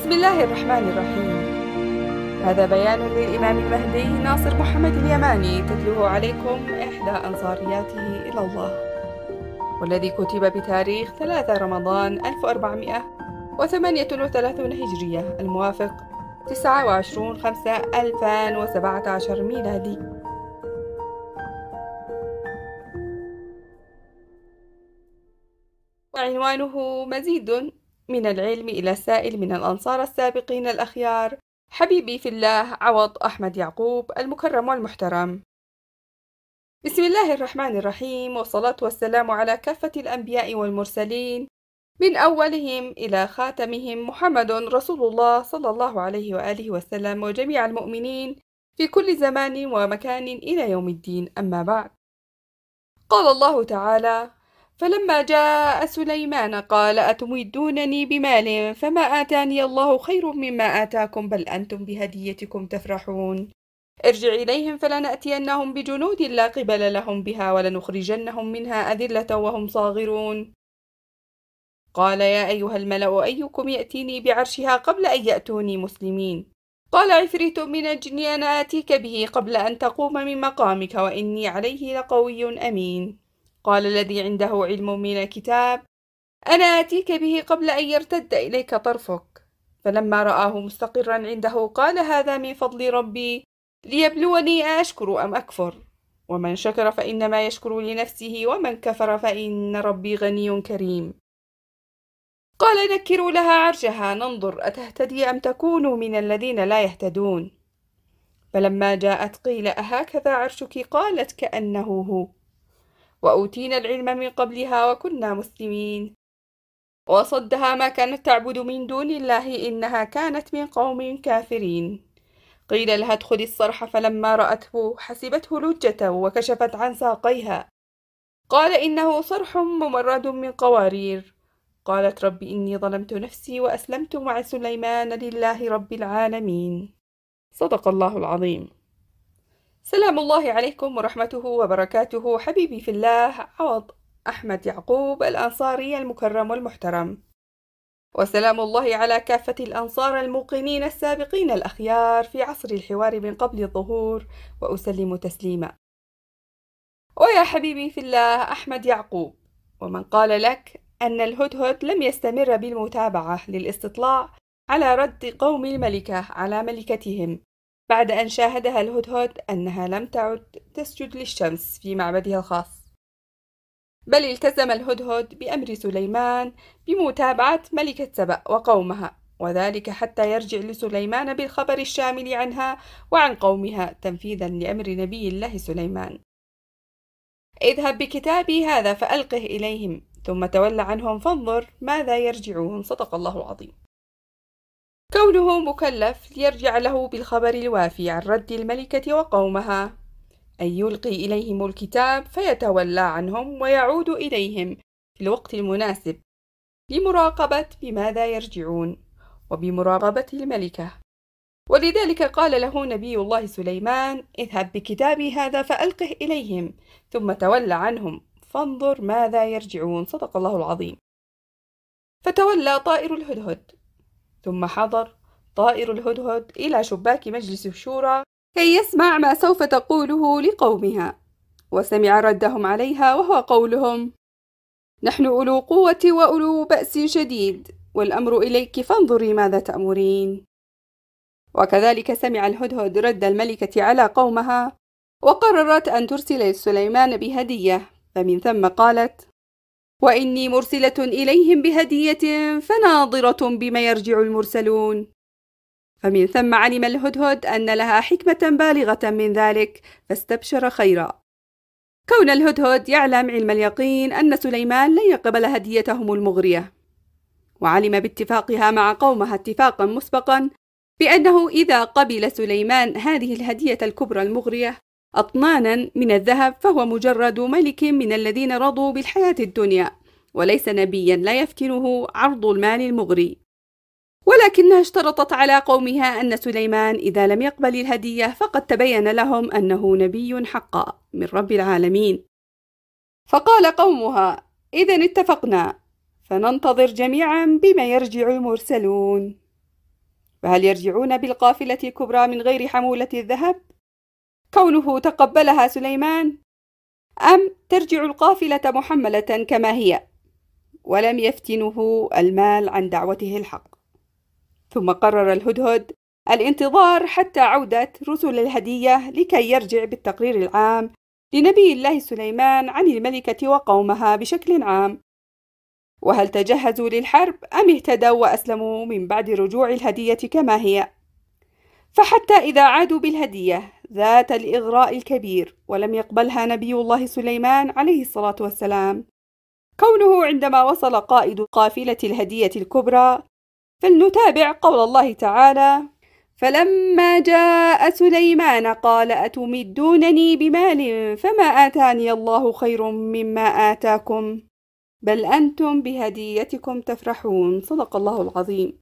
بسم الله الرحمن الرحيم. هذا بيان للإمام المهدي ناصر محمد اليماني تتلوه عليكم إحدى أنصارياته إلى الله، والذي كتب بتاريخ 3 رمضان 1438 هجرية الموافق 29/5/2017 ميلادي. وعنوانه مزيد من العلم إلى السائل من الأنصار السابقين الأخيار حبيبي في الله عوض أحمد يعقوب المكرم والمحترم. بسم الله الرحمن الرحيم، والصلاة والسلام على كافة الأنبياء والمرسلين من أولهم إلى خاتمهم محمد رسول الله صلى الله عليه وآله وسلم، وجميع المؤمنين في كل زمان ومكان إلى يوم الدين. أما بعد، قال الله تعالى: فلما جاء سليمان قال أتمدونني بمال فما آتاني الله خير مما آتاكم بل أنتم بهديتكم تفرحون. ارجع إليهم فلنأتينهم بجنود لا قبل لهم بها ولنخرجنهم منها أذلة وهم صاغرون. قال يا أيها الملأ أيكم يأتيني بعرشها قبل أن يأتوني مسلمين. قال عفريت من الجن أنا آتيك به قبل أن تقوم من مقامك وإني عليه لقوي أمين. قال الذي عنده علم من الكتاب أنا آتيك به قبل أن يرتد إليك طرفك. فلما رآه مستقرا عنده قال هذا من فضل ربي ليبلوني أشكر أم أكفر، ومن شكر فإنما يشكر لنفسه ومن كفر فإن ربي غني كريم. قال نكروا لها عرشها ننظر أتهتدي أم تكون من الذين لا يهتدون. فلما جاءت قيل أهكذا عرشك قالت كأنه هو، وأوتينا العلم من قبلها وكنا مسلمين. وصدها ما كانت تعبد من دون الله إنها كانت من قوم كافرين. قيل لها ادخل الصرح فلما رأته حسبته لجة وكشفت عن ساقيها. قال إنه صرح ممرد من قوارير. قالت رب إني ظلمت نفسي وأسلمت مع سليمان لله رب العالمين. صدق الله العظيم. سلام الله عليكم ورحمته وبركاته، حبيبي في الله عوض أحمد يعقوب الأنصاري المكرم والمحترم، وسلام الله على كافة الأنصار الموقنين السابقين الأخيار في عصر الحوار من قبل الظهور، وأسلم تسليما. ويا حبيبي في الله أحمد يعقوب، ومن قال لك أن الهدهد لم يستمر بالمتابعة للاستطلاع على رد قوم الملكة على ملكتهم بعد أن شاهدها الهدهد أنها لم تعد تسجد للشمس في معبدها الخاص، بل التزم الهدهد بأمر سليمان بمتابعة ملكة سبأ وقومها، وذلك حتى يرجع لسليمان بالخبر الشامل عنها وعن قومها تنفيذا لأمر نبي الله سليمان. اذهب بكتابي هذا فألقه إليهم ثم تول عنهم فانظر ماذا يرجعون. صدق الله العظيم. كونه مكلف ليرجع له بالخبر الوافي عن رد الملكة وقومها، أن يلقي إليهم الكتاب فيتولى عنهم ويعود إليهم في الوقت المناسب لمراقبة بماذا يرجعون وبمراقبة الملكة. ولذلك قال له نبي الله سليمان اذهب بكتابي هذا فألقه إليهم ثم تولى عنهم فانظر ماذا يرجعون. صدق الله العظيم. فتولى طائر الهدهد، ثم حضر طائر الهدهد إلى شباك مجلس الشورى كي يسمع ما سوف تقوله لقومها، وسمع ردهم عليها وهو قولهم نحن أولو قوة وأولو بأس شديد والأمر إليك فانظري ماذا تأمرين. وكذلك سمع الهدهد رد الملكة على قومها، وقررت أن ترسل لسليمان بهدية، فمن ثم قالت وإني مرسلة إليهم بهدية فناظرة بما يرجع المرسلون. فمن ثم علم الهدهد أن لها حكمة بالغة من ذلك فاستبشر خيرا. كون الهدهد يعلم علم اليقين أن سليمان لن يقبل هديتهم المغرية، وعلم باتفاقها مع قومها اتفاقا مسبقا بأنه إذا قبل سليمان هذه الهدية الكبرى المغرية أطنانا من الذهب فهو مجرد ملك من الذين رضوا بالحياة الدنيا، وليس نبيا لا يفتنه عرض المال المغري. ولكنها اشترطت على قومها أن سليمان إذا لم يقبل الهدية فقد تبين لهم أنه نبي حقا من رب العالمين. فقال قومها إذن اتفقنا، فننتظر جميعا بما يرجع المرسلون. فهل يرجعون بالقافلة الكبرى من غير حمولة الذهب؟ كونه تقبلها سليمان، أم ترجع القافلة محملة كما هي ولم يفتنه المال عن دعوته الحق؟ ثم قرر الهدهد الانتظار حتى عودة رسل الهدية لكي يرجع بالتقرير العام لنبي الله سليمان عن الملكة وقومها بشكل عام. وهل تجهزوا للحرب أم اهتدوا وأسلموا من بعد رجوع الهدية كما هي؟ فحتى إذا عادوا بالهدية ذات الإغراء الكبير ولم يقبلها نبي الله سليمان عليه الصلاة والسلام، كونه عندما وصل قائد قافلة الهدية الكبرى، فلنتابع قول الله تعالى: فلما جاء سليمان قال أتمدونني بمال فما آتاني الله خير مما آتاكم بل أنتم بهديتكم تفرحون. صدق الله العظيم.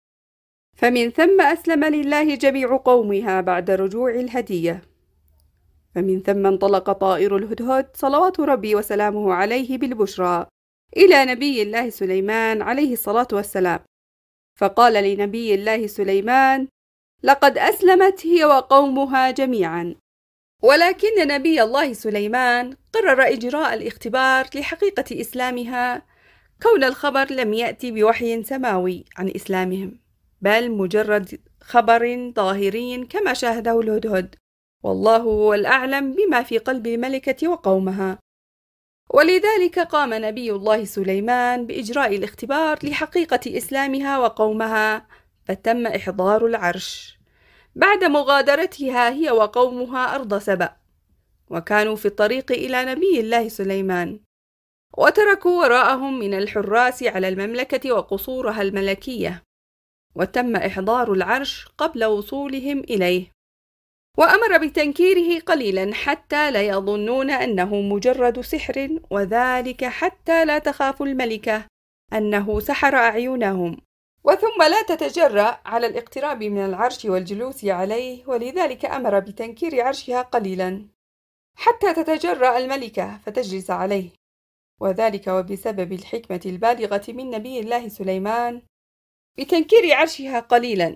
فمن ثم أسلم لله جميع قومها بعد رجوع الهدية. فمن ثم انطلق طائر الهدهد صلوات ربي وسلامه عليه بالبشرى إلى نبي الله سليمان عليه الصلاة والسلام، فقال لنبي الله سليمان: لقد أسلمت هي وقومها جميعا. ولكن نبي الله سليمان قرر إجراء الاختبار لحقيقة إسلامها، كون الخبر لم يأتي بوحي سماوي عن إسلامهم، بل مجرد خبر ظاهري كما شاهده الهدهد، والله هو الأعلم بما في قلب الملكة وقومها. ولذلك قام نبي الله سليمان بإجراء الاختبار لحقيقة إسلامها وقومها، فتم إحضار العرش بعد مغادرتها هي وقومها أرض سبأ، وكانوا في الطريق إلى نبي الله سليمان، وتركوا وراءهم من الحراس على المملكة وقصورها الملكية، وتم إحضار العرش قبل وصولهم إليه، وأمر بتنكيره قليلا حتى لا يظنون أنه مجرد سحر، وذلك حتى لا تخاف الملكة أنه سحر أعينهم، وثم لا تتجرأ على الاقتراب من العرش والجلوس عليه، ولذلك أمر بتنكير عرشها قليلا حتى تتجرأ الملكة فتجلس عليه، وذلك وبسبب الحكمة البالغة من نبي الله سليمان بتنكير عرشها قليلا،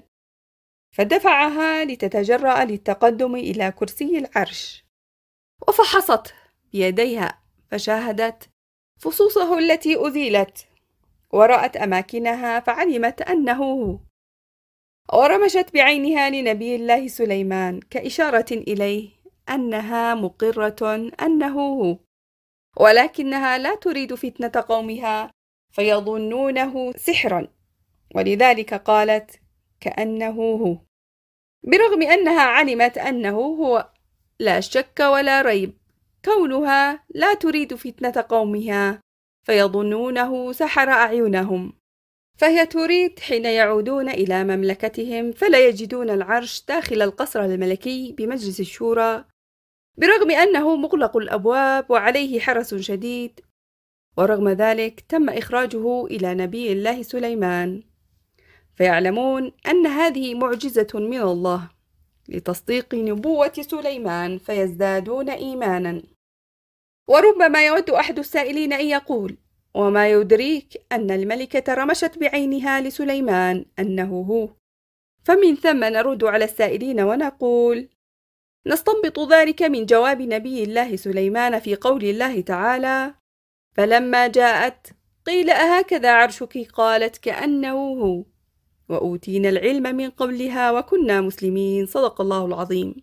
فدفعها لتتجرأ للتقدم إلى كرسي العرش، وفحصت بيديها فشاهدت فصوصه التي أزيلت، ورأت أماكنها فعلمت أنه هو، ورمشت بعينها لنبي الله سليمان كإشارة إليه أنها مقرة أنه هو، ولكنها لا تريد فتنة قومها فيظنونه سحرا، ولذلك قالت كأنه هو، برغم أنها علمت أنه هو لا شك ولا ريب، كونها لا تريد فتنة قومها فيظنونه سحر أعينهم، فهي تريد حين يعودون إلى مملكتهم فلا يجدون العرش داخل القصر الملكي بمجلس الشورى، برغم أنه مغلق الأبواب وعليه حرس شديد، ورغم ذلك تم إخراجه إلى نبي الله سليمان، فيعلمون أن هذه معجزة من الله لتصديق نبوة سليمان فيزدادون إيمانا. وربما يود أحد السائلين أن يقول: وما يدريك أن الملكة رمشت بعينها لسليمان أنه هو؟ فمن ثم نرد على السائلين ونقول: نستنبط ذلك من جواب نبي الله سليمان في قول الله تعالى: فلما جاءت قيل أهكذا عرشك قالت كأنه هو وأوتينا العلم من قبلها وكنا مسلمين. صدق الله العظيم.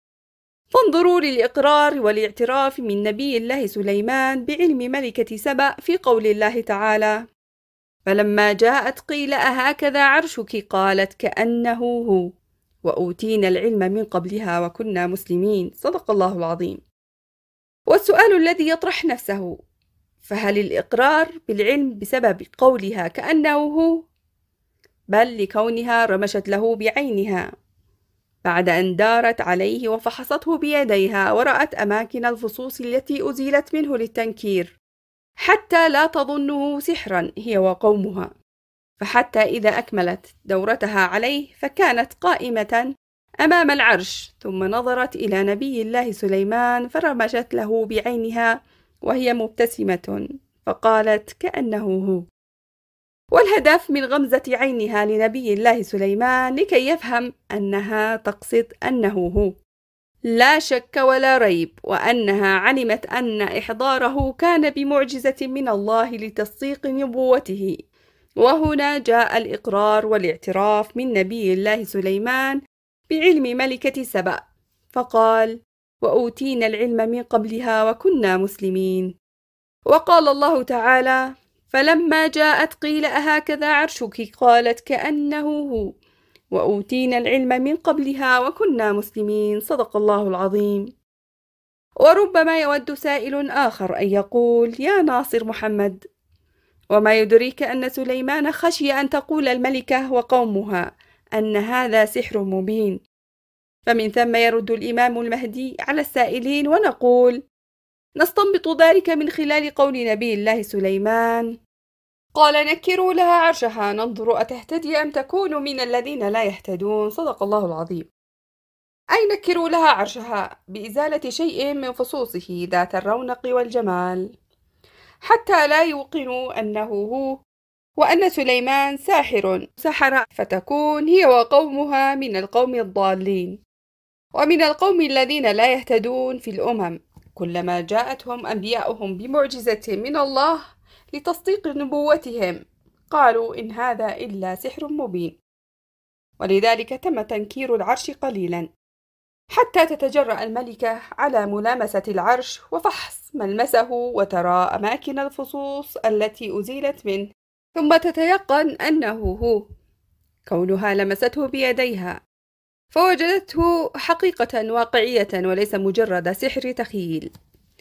فانظروا للإقرار والاعتراف من نبي الله سليمان بعلم ملكة سبأ في قول الله تعالى: فلما جاءت قيل أهكذا عرشك قالت كأنه هو وأوتينا العلم من قبلها وكنا مسلمين. صدق الله العظيم. والسؤال الذي يطرح نفسه: فهل الإقرار بالعلم بسبب قولها كأنه هو، بل لكونها رمشت له بعينها بعد أن دارت عليه وفحصته بيديها ورأت أماكن الفصوص التي أزيلت منه للتنكير حتى لا تظنه سحرا هي وقومها، فحتى إذا أكملت دورتها عليه فكانت قائمة أمام العرش، ثم نظرت إلى نبي الله سليمان فرمشت له بعينها وهي مبتسمة فقالت كأنه هو. والهدف من غمزة عينها لنبي الله سليمان لكي يفهم أنها تقصد أنه هو، لا شك ولا ريب، وأنها علمت أن إحضاره كان بمعجزة من الله لتصديق نبوته. وهنا جاء الإقرار والاعتراف من نبي الله سليمان بعلم ملكة سبأ، فقال: وأوتينا العلم من قبلها وكنا مسلمين. وقال الله تعالى: فلما جاءت قيل أهكذا عرشك؟ قالت كأنه هو، وأوتينا العلم من قبلها وكنا مسلمين. صدق الله العظيم. وربما يود سائل آخر أن يقول: يا ناصر محمد، وما يدريك أن سليمان خشي أن تقول الملكة وقومها أن هذا سحر مبين. فمن ثم يرد الإمام المهدي على السائلين، ونقول: نستنبط ذلك من خلال قول نبي الله سليمان: قال نكروا لها عرشها ننظر أتهتدي أم تكون من الذين لا يهتدون. صدق الله العظيم. أي نكروا لها عرشها بإزالة شيء من فصوصه ذات الرونق والجمال، حتى لا يوقنوا أنه هو، وأن سليمان سحر فتكون هي وقومها من القوم الضالين ومن القوم الذين لا يهتدون في الأمم، كلما جاءتهم أنبياؤهم بمعجزة من الله لتصديق نبوتهم قالوا إن هذا إلا سحر مبين. ولذلك تم تنكير العرش قليلا حتى تتجرأ الملكة على ملامسة العرش وفحص ملمسه وترى أماكن الفصوص التي أزيلت منه، ثم تتيقن أنه هو، كونها لمسته بيديها فوجدته حقيقة واقعية وليس مجرد سحر تخيل،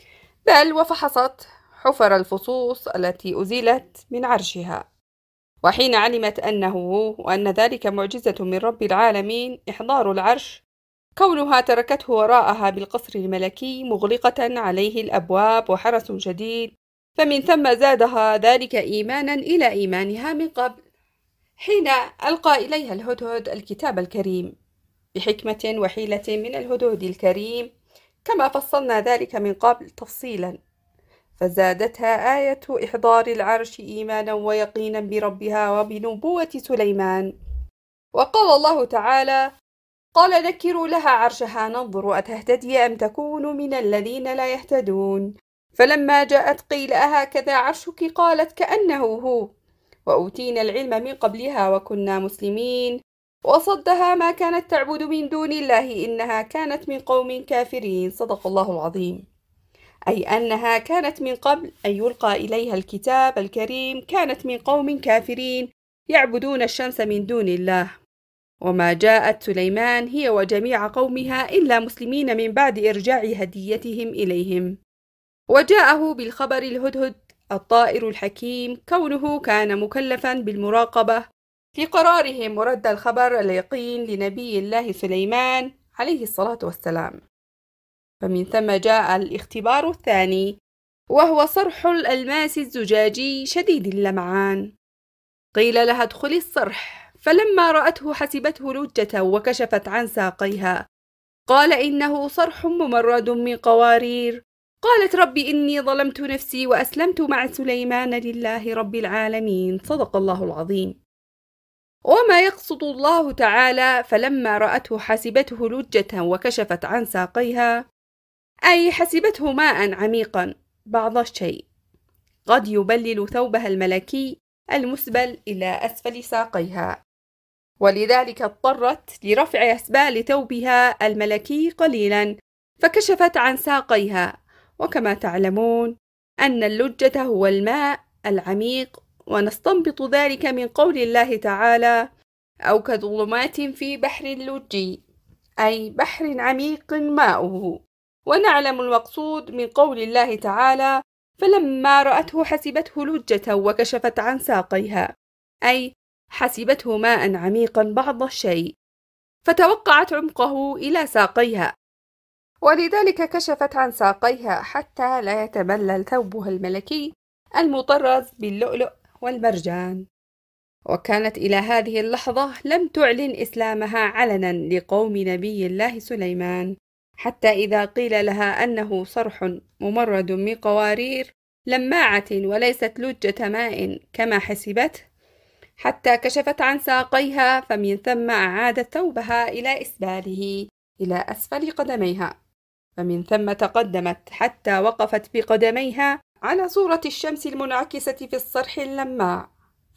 بل وفحصت حفر الفصوص التي أزيلت من عرشها. وحين علمت أنه هو وأن ذلك معجزة من رب العالمين إحضار العرش، كونها تركته وراءها بالقصر الملكي مغلقة عليه الأبواب وحرس شديد، فمن ثم زادها ذلك إيمانا إلى إيمانها من قبل، حين ألقى إليها الهدهد الكتاب الكريم بحكمة وحيلة من الهدهد الكريم، كما فصلنا ذلك من قبل تفصيلا، فزادتها آية إحضار العرش إيمانا ويقينا بربها وبنبوة سليمان. وقال الله تعالى: قال نكروا لها عرشها ننظر أتهتدي أم تكون من الذين لا يهتدون. فلما جاءت قيل أهكذا عرشك؟ قالت كأنه هو، وأوتينا العلم من قبلها وكنا مسلمين. وصدها ما كانت تعبد من دون الله إنها كانت من قوم كافرين. صدق الله العظيم. أي أنها كانت من قبل أن يلقى إليها الكتاب الكريم كانت من قوم كافرين يعبدون الشمس من دون الله. وما جاءت سليمان هي وجميع قومها إلا مسلمين من بعد إرجاع هديتهم إليهم. وجاءه بالخبر الهدهد الطائر الحكيم، كونه كان مكلفا بالمراقبة لقرارهم ورد الخبر اليقين لنبي الله سليمان عليه الصلاة والسلام. فمن ثم جاء الاختبار الثاني، وهو صرح الألماس الزجاجي شديد اللمعان. قيل لها ادخلي الصرح، فلما رأته حسبته لجة وكشفت عن ساقيها. قال إنه صرح ممرد من قوارير. قالت رب إني ظلمت نفسي وأسلمت مع سليمان لله رب العالمين. صدق الله العظيم. وما يقصد الله تعالى فلما رأته حسبته لجة وكشفت عن ساقيها، أي حسبته ماء عميقا بعض الشيء قد يبلل ثوبها الملكي المسبل إلى أسفل ساقيها، ولذلك اضطرت لرفع أسبال ثوبها الملكي قليلا فكشفت عن ساقيها. وكما تعلمون أن اللجة هو الماء العميق، ونستنبط ذلك من قول الله تعالى: أو كظلمات في بحر اللجي، أي بحر عميق ماؤه. ونعلم المقصود من قول الله تعالى: فلما رأته حسبته لجة وكشفت عن ساقيها، أي حسبته ماء عميقا بعض الشيء فتوقعت عمقه إلى ساقيها، ولذلك كشفت عن ساقيها حتى لا يتبلل ثوبها الملكي المطرز باللؤلؤ والمرجان. وكانت إلى هذه اللحظة لم تعلن إسلامها علنا لقوم نبي الله سليمان، حتى إذا قيل لها أنه صرح ممرد من قوارير لماعة وليست لجة ماء كما حسبته، حتى كشفت عن ساقيها، فمن ثم أعادت ثوبها إلى إسباله إلى أسفل قدميها، فمن ثم تقدمت حتى وقفت بقدميها على صورة الشمس المنعكسة في الصرح اللماع،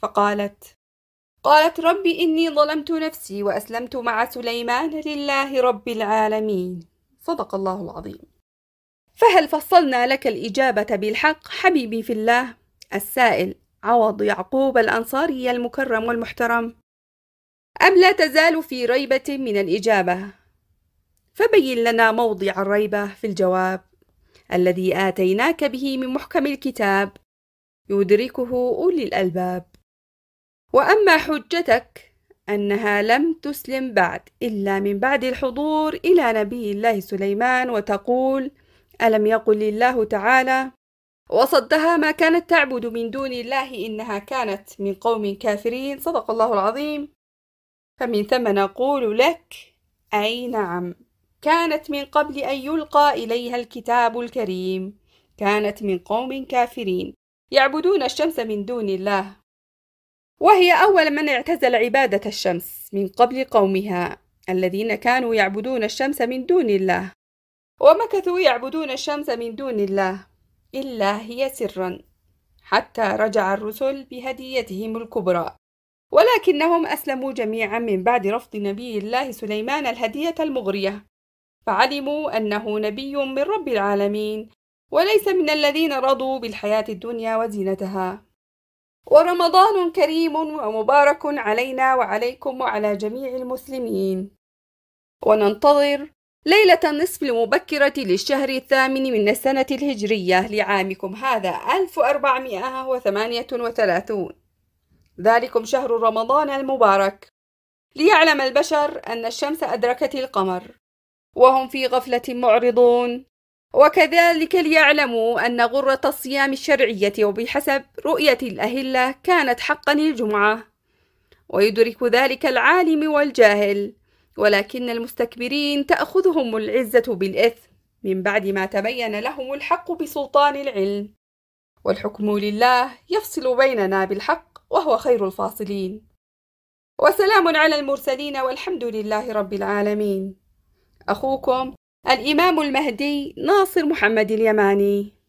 قالت رب إني ظلمت نفسي وأسلمت مع سليمان لله رب العالمين. صدق الله العظيم. فهل فصلنا لك الإجابة بالحق حبيبي في الله؟ السائل عوض يعقوب الأنصاري المكرم والمحترم، أم لا تزال في ريبة من الإجابة؟ فبين لنا موضع الريبة في الجواب الذي آتيناك به من محكم الكتاب يدركه أولي الألباب. وأما حجتك أنها لم تسلم بعد إلا من بعد الحضور إلى نبي الله سليمان، وتقول ألم يقل الله تعالى وصدها ما كانت تعبد من دون الله إنها كانت من قوم كافرين. صدق الله العظيم. فمن ثم نقول لك أي نعم، كانت من قبل أن يلقى إليها الكتاب الكريم، كانت من قوم كافرين يعبدون الشمس من دون الله، وهي أول من اعتزل عبادة الشمس من قبل قومها الذين كانوا يعبدون الشمس من دون الله، ومكثوا يعبدون الشمس من دون الله إلا هي سرا حتى رجع الرسل بهديتهم الكبرى، ولكنهم أسلموا جميعا من بعد رفض نبي الله سليمان الهدية المغرية، فعلموا أنه نبي من رب العالمين وليس من الذين رضوا بالحياة الدنيا وزينتها. ورمضان كريم ومبارك علينا وعليكم وعلى جميع المسلمين، وننتظر ليلة النصف المبكرة للشهر الثامن من السنة الهجرية لعامكم هذا 1438، ذلكم شهر رمضان المبارك، ليعلم البشر أن الشمس أدركت القمر وهم في غفلة معرضون، وكذلك ليعلموا أن غرة الصيام الشرعية وبحسب رؤية الأهلة كانت حقا الجمعة، ويدرك ذلك العالم والجاهل، ولكن المستكبرين تأخذهم العزة بالإثم من بعد ما تبين لهم الحق بسلطان العلم، والحكم لله يفصل بيننا بالحق وهو خير الفاصلين. وسلام على المرسلين والحمد لله رب العالمين. أخوكم الإمام المهدي ناصر محمد اليماني.